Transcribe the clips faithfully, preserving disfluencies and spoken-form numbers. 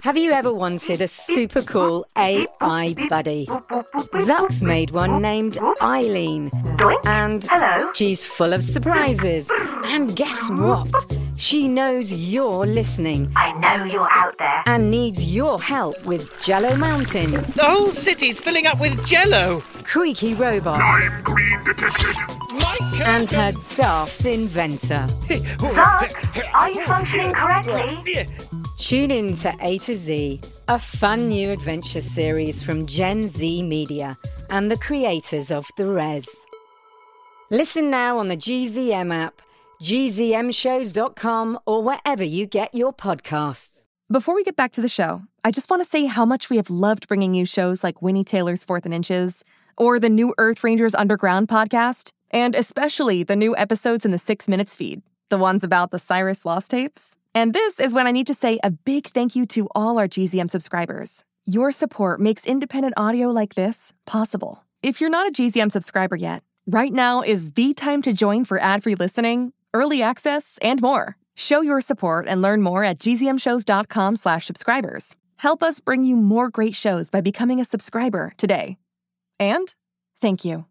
Have you ever wanted a super cool A I buddy? Zuck's made one named Eileen. And Hello. she's full of surprises. And guess what? She knows you're listening I know you're out there. and needs your help with Jello Mountains, The whole city's filling up with jello. creaky robots, I'm green detected. and her daft inventor. Zucks, are you functioning correctly? Tune in to A to Z, a fun new adventure series from Gen Z Media and the creators of The Res. Listen now on the G Z M app, G Z M shows dot com, or wherever you get your podcasts. Before we get back to the show, I just want to say how much we have loved bringing you shows like Winnie Taylor's Fourth and Inches, or the new Earth Rangers Underground podcast, and especially the new episodes in the Six Minutes feed, the ones about the Cyrus Lost tapes. And this is when I need to say a big thank you to all our G Z M subscribers. Your support makes independent audio like this possible. If you're not a G Z M subscriber yet, right now is the time to join for ad-free listening, early access, and more. Show your support and learn more at G Z M shows dot com slash subscribers. Help us bring you more great shows by becoming a subscriber today. And thank you.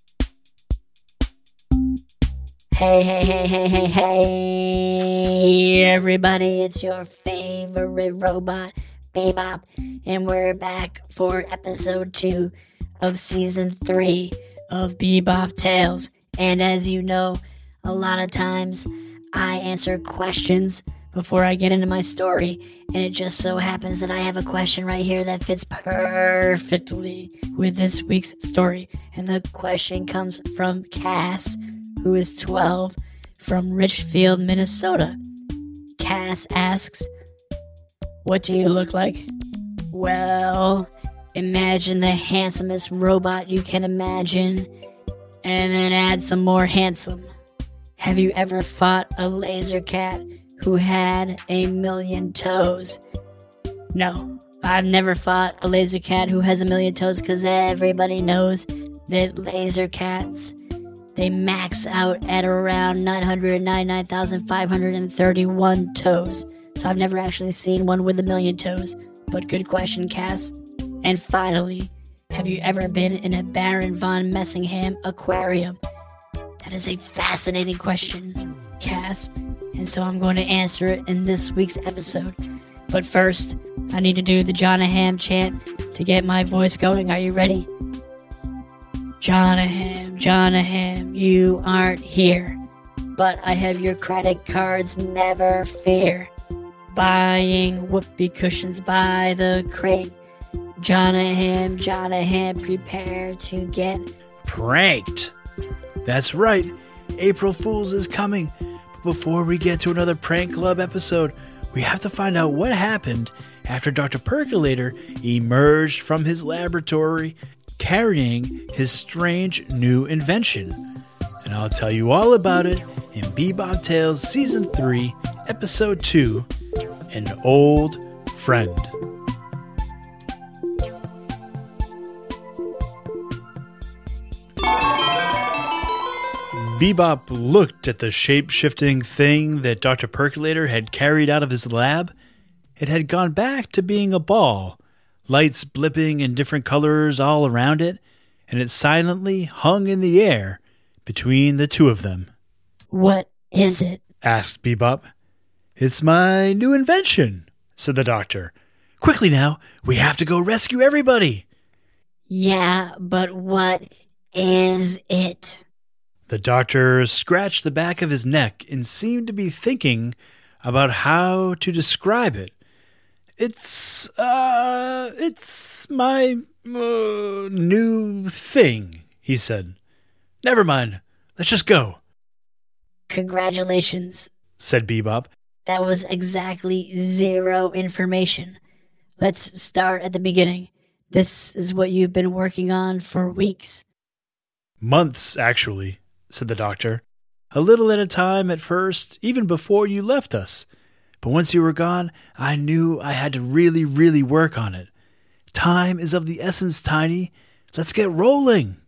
Hey, hey, hey, hey, hey, hey, everybody, it's your favorite robot, Bebop, and we're back for episode two of season three of Bebop Tales. And as you know, a lot of times I answer questions before I get into my story, and it just so happens that I have a question right here that fits perfectly with this week's story. And the question comes from Cass, who is twelve, from Richfield, Minnesota. Cass asks, "What do you look like?" Well, imagine the handsomest robot you can imagine, and then add some more handsome. Have you ever fought a laser cat who had a million toes? No, I've never fought a laser cat who has a million toes, because everybody knows that laser cats, they max out at around nine hundred ninety-nine thousand five hundred thirty-one toes. So I've never actually seen one with a million toes. But good question, Cass. And finally, have you ever been in a Baron von Messingham aquarium? That is a fascinating question, Cass. And so I'm going to answer it in this week's episode. But first, I need to do the Jonaham chant to get my voice going. Are you ready? Jonaham, Jonaham, you aren't here, but I have your credit cards, never fear. Buying whoopee cushions by the crate. Jonaham, Jonaham, prepare to get pranked. That's right, April Fool's is coming. But before we get to another Prank Club episode, we have to find out what happened after Doctor Percolator emerged from his laboratory carrying his strange new invention. And I'll tell you all about it in Bebop Tales Season three, Episode two, An Old Friend. Bebop looked at the shape-shifting thing that Doctor Percolator had carried out of his lab. It had gone back to being a ball, lights blipping in different colors all around it, and it silently hung in the air between the two of them. What is it? Asked Bebop. It's my new invention, said the doctor. Quickly now, we have to go rescue everybody. Yeah, but what is it? The doctor scratched the back of his neck and seemed to be thinking about how to describe it. It's, uh, it's my uh, new thing, he said. Never mind. Let's just go. Congratulations, said Bebop. That was exactly zero information. Let's start at the beginning. This is what you've been working on for weeks. Months, actually, said the doctor. A little at a time at first, even before you left us. But once you were gone, I knew I had to really, really work on it. Time is of the essence, Tiny. Let's get rolling.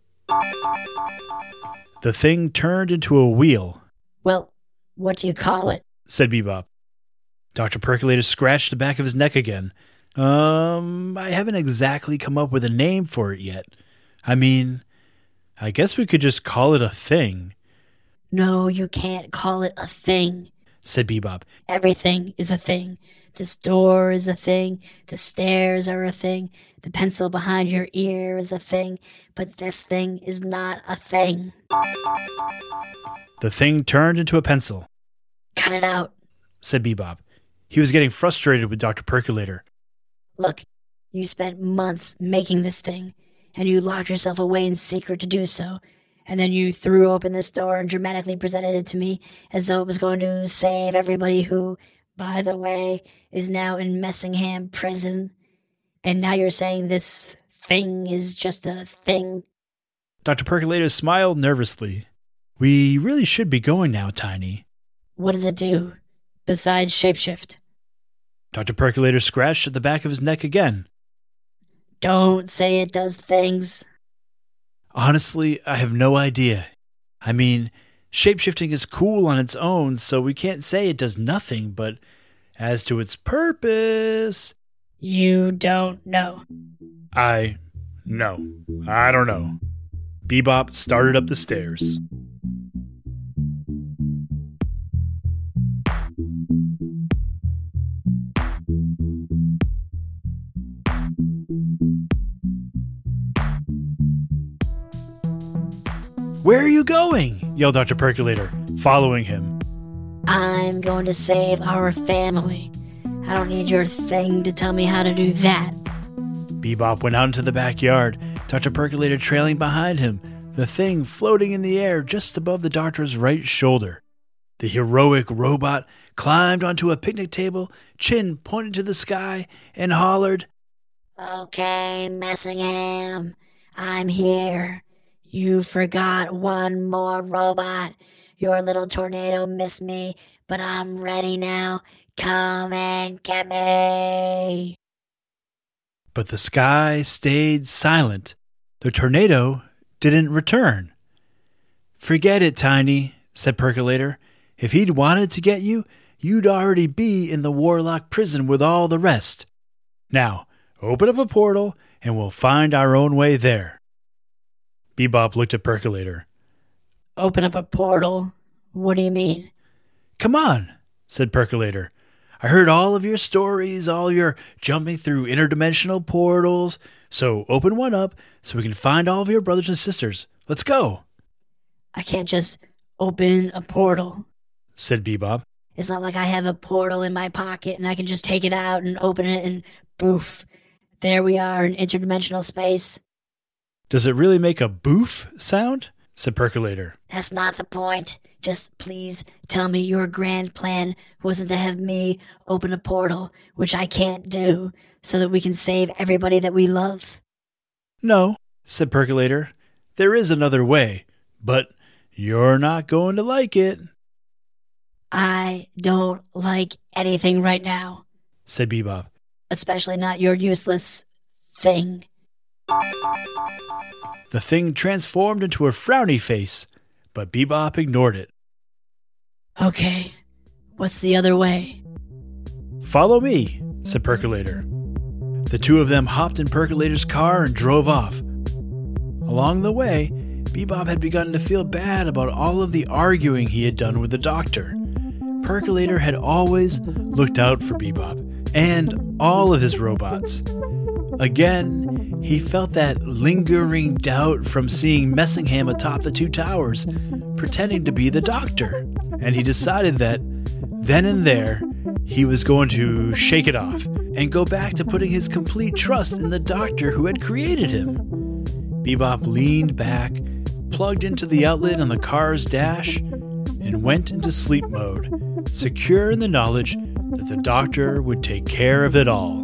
The thing turned into a wheel. Well, what do you call it? Said Bebop. Doctor Percolator scratched the back of his neck again. Um, I haven't exactly come up with a name for it yet. I mean, I guess we could just call it a thing. No, you can't call it a thing, said Bebop. Everything is a thing. This door is a thing. The stairs are a thing. The pencil behind your ear is a thing. But this thing is not a thing. The thing turned into a pencil. Cut it out, said Bebop. He was getting frustrated with Doctor Percolator. Look, you spent months making this thing, and you locked yourself away in secret to do so. And then you threw open this door and dramatically presented it to me as though it was going to save everybody who, by the way, is now in Messingham prison. And now you're saying this thing is just a thing? Doctor Percolator smiled nervously. We really should be going now, Tiny. What does it do, besides shapeshift? Doctor Percolator scratched at the back of his neck again. Don't say it does things. Honestly, I have no idea. I mean, shapeshifting is cool on its own, so we can't say it does nothing, but as to its purpose... You don't know. I... no. I don't know. Bebop started up the stairs. Where are you going? Yelled Doctor Percolator, following him. I'm going to save our family. I don't need your thing to tell me how to do that. Bebop went out into the backyard, Doctor Percolator trailing behind him, the thing floating in the air just above the doctor's right shoulder. The heroic robot climbed onto a picnic table, chin pointed to the sky, and hollered, Okay, Messingham, I'm here. You forgot one more robot. Your little tornado missed me, but I'm ready now. Come and get me. But the sky stayed silent. The tornado didn't return. Forget it, Tiny, said Percolator. If he'd wanted to get you, you'd already be in the Warlock prison with all the rest. Now, open up a portal, and we'll find our own way there. Bebop looked at Percolator. Open up a portal? What do you mean? Come on, said Percolator. I heard all of your stories, all your jumping through interdimensional portals. So open one up so we can find all of your brothers and sisters. Let's go. I can't just open a portal, said Bebop. It's not like I have a portal in my pocket and I can just take it out and open it and boof. There we are in interdimensional space. Does it really make a boof sound? Said Percolator. That's not the point. Just please tell me your grand plan wasn't to have me open a portal, which I can't do, so that we can save everybody that we love. No, said Percolator. There is another way, but you're not going to like it. I don't like anything right now, said Bebop. Especially not your useless thing. The thing transformed into a frowny face, but Bebop ignored it. Okay, what's the other way? Follow me, said Percolator. The two of them hopped in Percolator's car and drove off. Along the way, Bebop had begun to feel bad about all of the arguing he had done with the doctor. Percolator had always looked out for Bebop and all of his robots. Again, he felt that lingering doubt from seeing Messingham atop the two towers, pretending to be the doctor. And he decided that, then and there, he was going to shake it off and go back to putting his complete trust in the doctor who had created him. Bebop leaned back, plugged into the outlet on the car's dash, and went into sleep mode, secure in the knowledge that the doctor would take care of it all.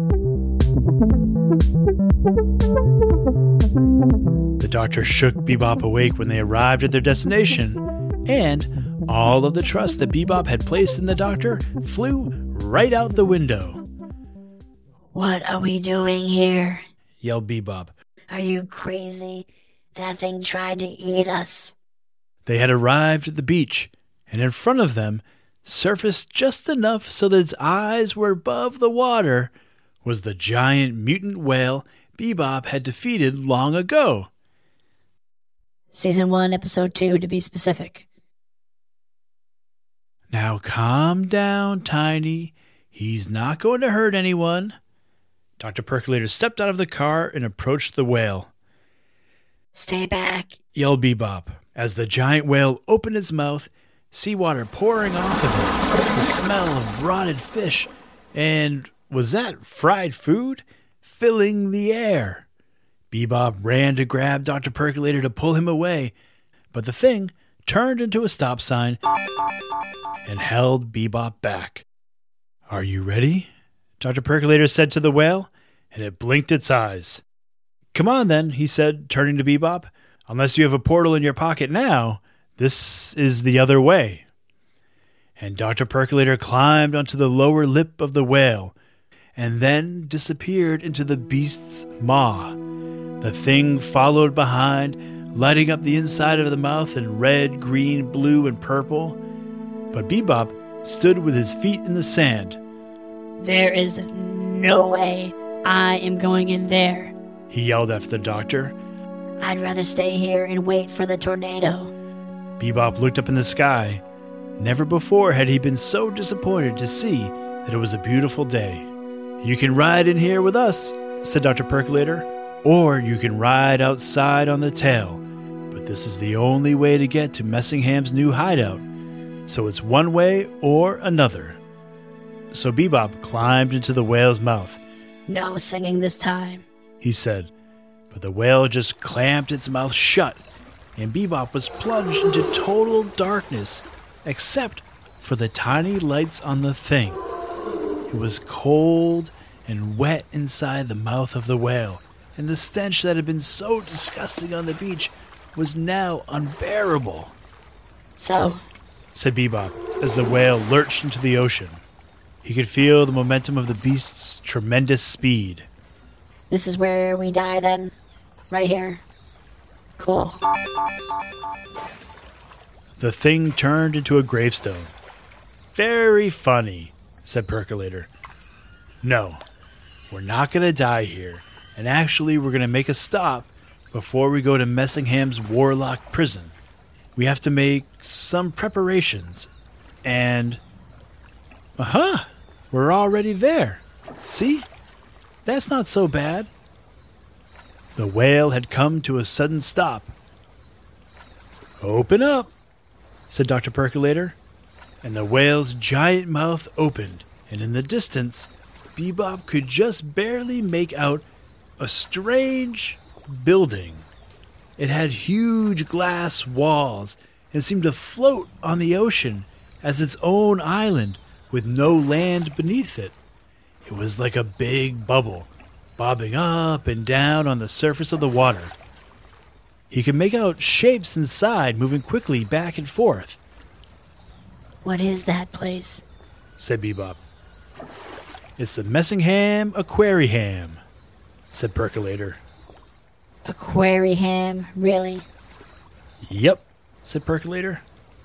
The doctor shook Bebop awake when they arrived at their destination, and all of the trust that Bebop had placed in the doctor flew right out the window. What are we doing here? Yelled Bebop. Are you crazy? That thing tried to eat us. They had arrived at the beach, and in front of them, surfaced just enough so that its eyes were above the water, was the giant mutant whale Bebop had defeated long ago. Season one, episode two, to be specific. Now calm down, Tiny. He's not going to hurt anyone. Doctor Percolator stepped out of the car and approached the whale. Stay back, yelled Bebop, as the giant whale opened its mouth, seawater pouring off of it, the smell of rotted fish, and was that fried food? Filling the air. Bebop ran to grab Doctor Percolator to pull him away, but the thing turned into a stop sign and held Bebop back. Are you ready? Doctor Percolator said to the whale, and it blinked its eyes. Come on then, he said, turning to Bebop. Unless you have a portal in your pocket now, this is the other way. And Doctor Percolator climbed onto the lower lip of the whale, and then disappeared into the beast's maw. The thing followed behind, lighting up the inside of the mouth in red, green, blue, and purple. But Bebop stood with his feet in the sand. There is no way I am going in there, he yelled after the doctor. I'd rather stay here and wait for the tornado. Bebop looked up in the sky. Never before had he been so disappointed to see that it was a beautiful day. You can ride in here with us, said Doctor Percolator, or you can ride outside on the tail. But this is the only way to get to Messingham's new hideout. So it's one way or another. So Bebop climbed into the whale's mouth. No singing this time, he said. But the whale just clamped its mouth shut, and Bebop was plunged into total darkness, except for the tiny lights on the thing. It was cold and wet inside the mouth of the whale, and the stench that had been so disgusting on the beach was now unbearable. So, said Bebop, as the whale lurched into the ocean. He could feel the momentum of the beast's tremendous speed. This is where we die then? Right here. Cool. The thing turned into a gravestone. Very funny, said Percolator. No, we're not going to die here, and actually we're going to make a stop before we go to Messingham's Warlock prison. We have to make some preparations, and... Aha! We're already there. See? That's not so bad. The whale had come to a sudden stop. Open up, said Doctor Percolator, and the whale's giant mouth opened, and in the distance, Bebop could just barely make out a strange building. It had huge glass walls and seemed to float on the ocean as its own island with no land beneath it. It was like a big bubble, bobbing up and down on the surface of the water. He could make out shapes inside moving quickly back and forth. What is that place? Said Bebop. It's the Messingham Aquariham, said Percolator. Aquariham, really? Yep, said Percolator.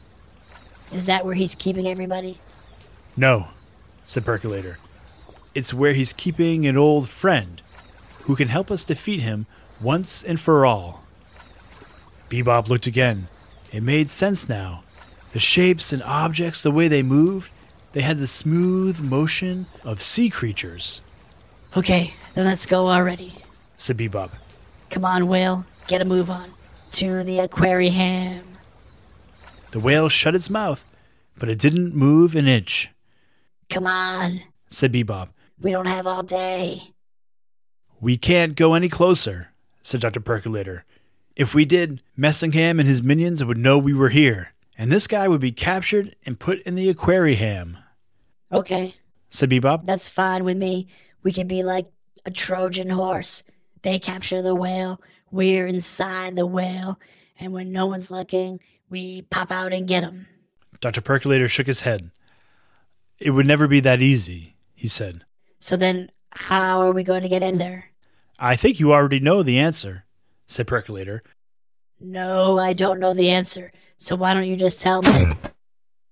Is that where he's keeping everybody? No, said Percolator. It's where he's keeping an old friend who can help us defeat him once and for all. Bebop looked again. It made sense now. The shapes and objects, the way they moved, they had the smooth motion of sea creatures. Okay, then let's go already, said Bebop. Come on, whale, get a move on. To the Aquariham. The whale shut its mouth, but it didn't move an inch. Come on, said Bebop. We don't have all day. We can't go any closer, said Doctor Percolator. If we did, Messingham and his minions would know we were here, and this guy would be captured and put in the Aquariham. Okay, said Bebop. That's fine with me. We could be like a Trojan horse. They capture the whale, we're inside the whale, and when no one's looking, we pop out and get him. Doctor Percolator shook his head. It would never be that easy, he said. So then, how are we going to get in there? I think you already know the answer, said Percolator. No, I don't know the answer, so why don't you just tell me?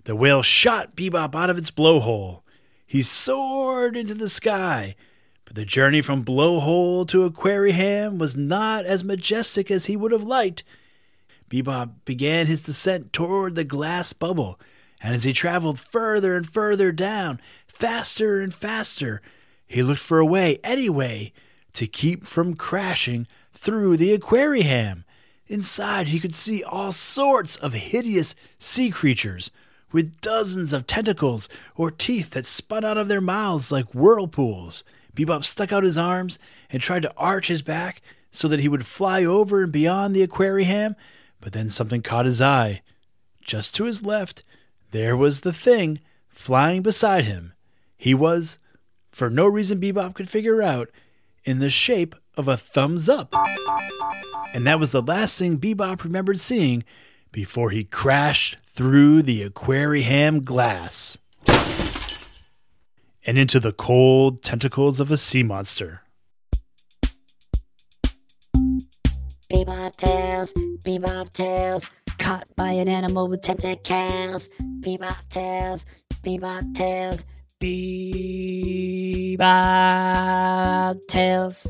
The whale shot Bebop out of its blowhole. He soared into the sky, but the journey from blowhole to Aquarium was not as majestic as he would have liked. Bebop began his descent toward the glass bubble, and as he traveled further and further down, faster and faster, he looked for a way, any way, to keep from crashing through the Aquarium. Inside, he could see all sorts of hideous sea creatures with dozens of tentacles or teeth that spun out of their mouths like whirlpools. Bebop stuck out his arms and tried to arch his back so that he would fly over and beyond the Aquarium, but then something caught his eye. Just to his left, there was the thing flying beside him. He was, for no reason Bebop could figure out, in the shape of a thumbs up. And that was the last thing Bebop remembered seeing before he crashed through the Aquarium glass and into the cold tentacles of a sea monster. Bebop tails, Bebop tails, caught by an animal with tentacles. Bebop tails, Bebop tails, Bebop tails.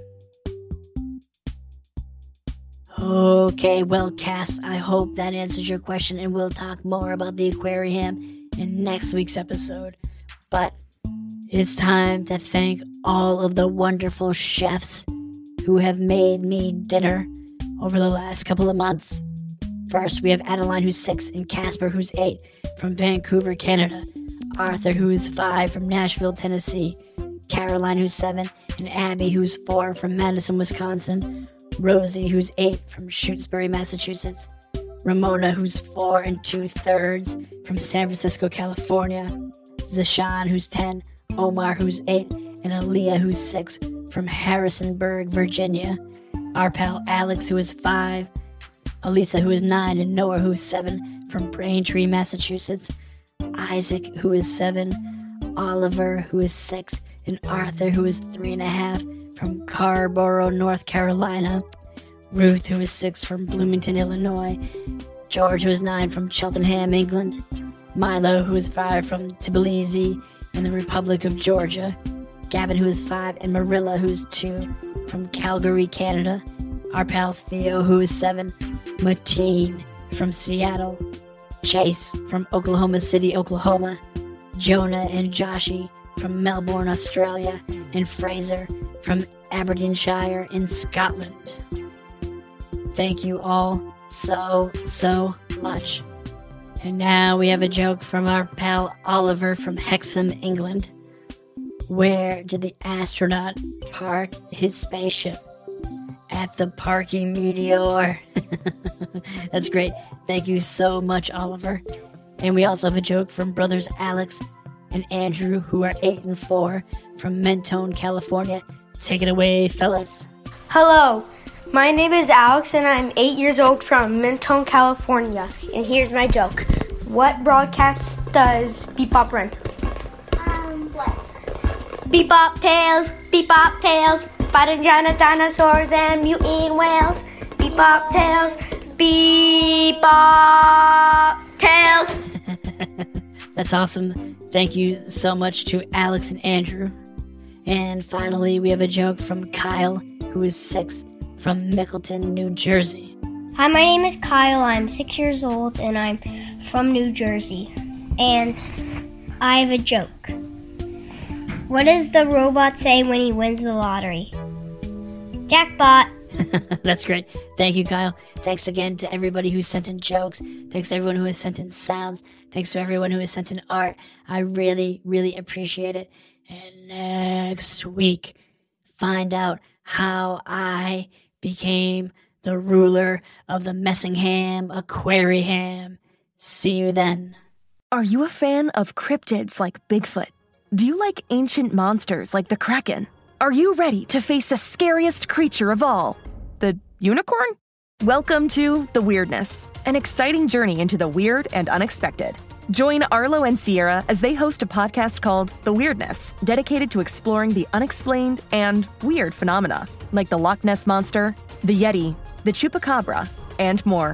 Okay, well, Cass, I hope that answers your question, and we'll talk more about the Aquarium in next week's episode. But it's time to thank all of the wonderful chefs who have made me dinner over the last couple of months. First, we have Adeline, who's six, and Casper, who's eight, from Vancouver, Canada. Arthur, who is five, from Nashville, Tennessee. Caroline, who's seven, and Abby, who's four, from Madison, Wisconsin. Rosie, who's eight, from Shutesbury, Massachusetts. Ramona, who's four and two-thirds, from San Francisco, California. Zashan, who's ten. Omar, who's eight, and Aaliyah, who's six, from Harrisonburg, Virginia. Our pal Alex, who is five. Elisa, who is nine, and Noah, who is seven, from Braintree, Massachusetts. Isaac, who is seven. Oliver, who is six, and Arthur, who is three and a half, from Carborough, North Carolina. Ruth, who is six, from Bloomington, Illinois. George, who is nine, from Cheltenham, England. Milo, who is five, from Tbilisi in the Republic of Georgia. Gavin, who is five, and Marilla, who is two, from Calgary, Canada. Our pal Theo, who is seven. Mateen, from Seattle. Chase, from Oklahoma City, Oklahoma. Jonah and Joshi, from Melbourne, Australia. And Fraser, from Aberdeenshire in Scotland. Thank you all so, so much. And now we have a joke from our pal Oliver from Hexham, England. Where did the astronaut park his spaceship? At the parking meteor. That's great. Thank you so much, Oliver. And we also have a joke from brothers Alex and Andrew, who are eight and four, from Mentone, California. Take it away, fellas. Hello, my name is Alex, and I'm eight years old from Mentone, California. And here's my joke. What broadcast does Bebop run? Um, what? Bebop tails, Bebop tails, fighting giant dinosaurs and mutant whales. Bebop tails, Bebop tails. That's awesome. Thank you so much to Alex and Andrew. And finally, we have a joke from Kyle, who is six, from Mickleton, New Jersey. Hi, my name is Kyle. I'm six years old, and I'm from New Jersey. And I have a joke. What does the robot say when he wins the lottery? Jackpot. That's great. Thank you, Kyle. Thanks again to everybody who sent in jokes. Thanks to everyone who has sent in sounds. Thanks to everyone who has sent in art. I really, really appreciate it. And next week, find out how I became the ruler of the Messingham Aquarium. See you then. Are you a fan of cryptids like Bigfoot? Do you like ancient monsters like the Kraken? Are you ready to face the scariest creature of all, the unicorn? Welcome to The Weirdness, an exciting journey into the weird and unexpected. Join Arlo and Sierra as they host a podcast called The Weirdness, dedicated to exploring the unexplained and weird phenomena, like the Loch Ness Monster, the Yeti, the Chupacabra, and more.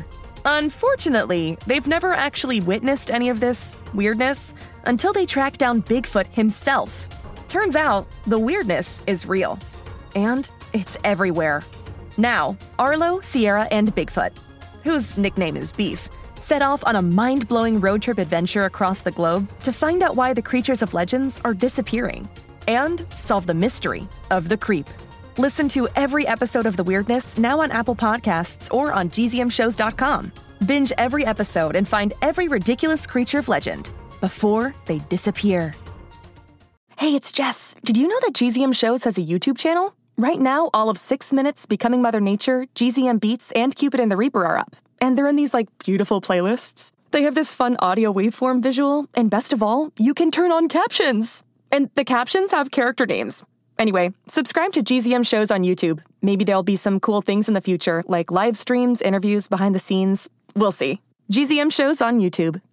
Unfortunately, they've never actually witnessed any of this weirdness until they track down Bigfoot himself. Turns out, the weirdness is real. And it's everywhere. Now, Arlo, Sierra, and Bigfoot, whose nickname is Beef, set off on a mind-blowing road trip adventure across the globe to find out why the creatures of legends are disappearing and solve the mystery of the creep. Listen to every episode of The Weirdness now on Apple Podcasts or on G Z M shows dot com. Binge every episode and find every ridiculous creature of legend before they disappear. Hey, it's Jess. Did you know that G Z M Shows has a YouTube channel? Right now, all of Six Minutes, Becoming Mother Nature, G Z M Beats, and Cupid and the Reaper are up. And they're in these, like, beautiful playlists. They have this fun audio waveform visual, and best of all, you can turn on captions. And the captions have character names. Anyway, subscribe to G Z M Shows on YouTube. Maybe there'll be some cool things in the future, like live streams, interviews, behind the scenes. We'll see. G Z M Shows on YouTube.